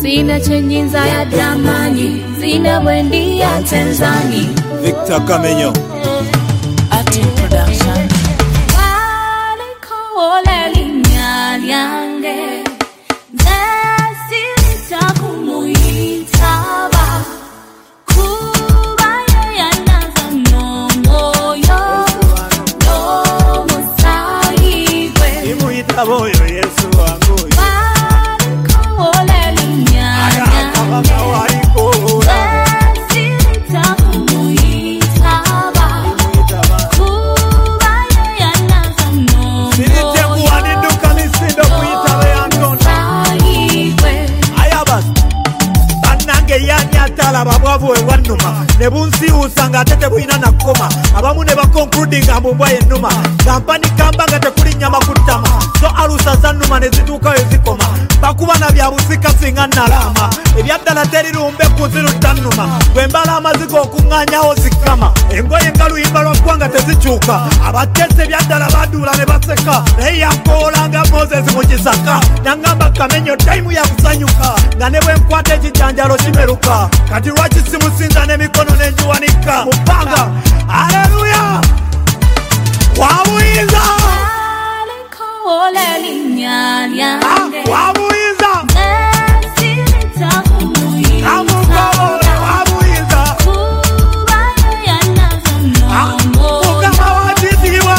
Sina chenyinza ya damani, sina wendi ya tenzani. Victor Kamenyo Ati Production. Wale kole linyanyange, nesi litakumuitaba. Kubaye yanaza nomoyo, nomo sahigwe. Imuitabo yo Yesu wangu. Wale kole linyanyange, nesi litakumuitaba. Kubaye yanaza nomoyo, yanyatala babwavu ewanuma nebunsi usanga tete buina nakoma abamu ne bakonkluding ambubwa enuma kampani kamba nga tekuli nyama kutama so alusa zanuma nezituuka ezikoma bakuba na byabusika singa nalama ebyaddala terirumbe kuziru tannuma bwembala amaziko okuŋŋanyawo zikama engoye nga luyimba lwaggwanga tezikyuka abatese ebyaddala baduula ne baseka naye yakoolanga Moses mu kisaka nangamba Kamenyo tayimu yakusanyuka nga ne bwenkwata ekijanjalo kimeruka kati lwaki simusinza n'emikono n'enjiwanika mupanga. Haleluya wabuyinza wabuyinza wabuyinza mukama watitiibwa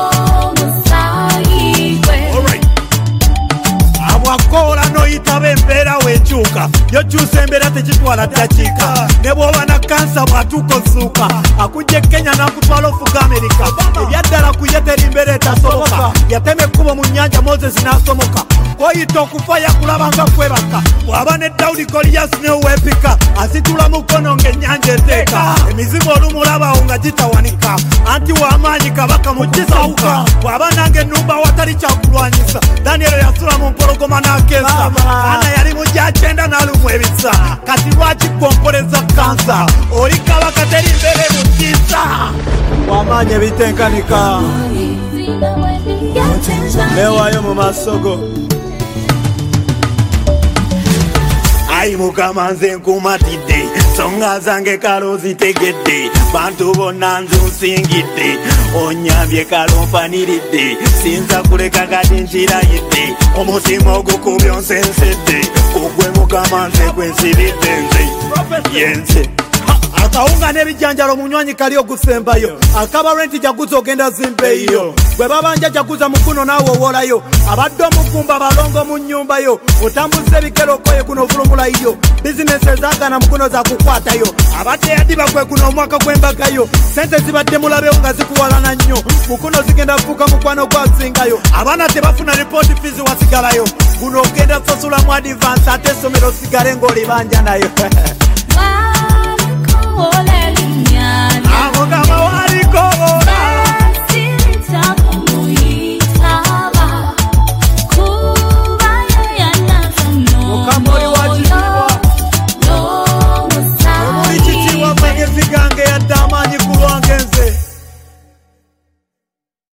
abwakoola noyitaba embeera wekyuka yokyusa embeera tekitwala ddakiika ne bw'oba na kansa bw'atuuka osuuka akujja Kenya n'akutwala ofuga Amerika ebyaddala ku ye teri mbeera etasoboka yatema ekkubo mu nnyanja Moses n'asomoka koyita okufa yakulabanga kwebaka bw'aba ne Dawudi Goliyasi neweepika asitula mukono ng'ennyanja eteeka emizimu olumulabawo nga gitawanika anti w'amaanyi kabaka mu kisawuka bw'aba nange ennumba watali kyakulwanyisa Daniel yasula mu mpologoma n'akeesa ana yali mu gy'akyenda n'alumu ebisa kati lwaki kompoleza kansa oli kabaka teri mbeera emutiisa w'amaanyi ebitenkanika neewaayo mu masogo. Ayi Mukama nze nkumatidde songa zange kalo zitegedde bantu bonna nzusingidde onyambye kalo mpaniridde sinza kuleka kati nkirayidde omutima ogukubya onsensedde ogwe Mukama nze gwensibidde nze yenze akawunga n'ebijanjalo munywanyi kali ogusembayo akaba renti jaguza ogenda zimbeeyo gwe babanja jaguza mukuno naawe owolayo abadde omugumba balongo mu nnyumbayo otambuza ebigero okoye kuno ovulumulayo bizinesi ezaagana mukuno zakukwatayo abadde yadiba gwe kuno omwaka gw'embagayo sente zibadde mulabewo nga zikuwalana nnyo mukuno zigenda fuuka mukwano gwazingayo abaana tebafuna ripooti fizi wasigalayo guno ogenda sasula mu advance ate essomero sigale ng'olibanja nayo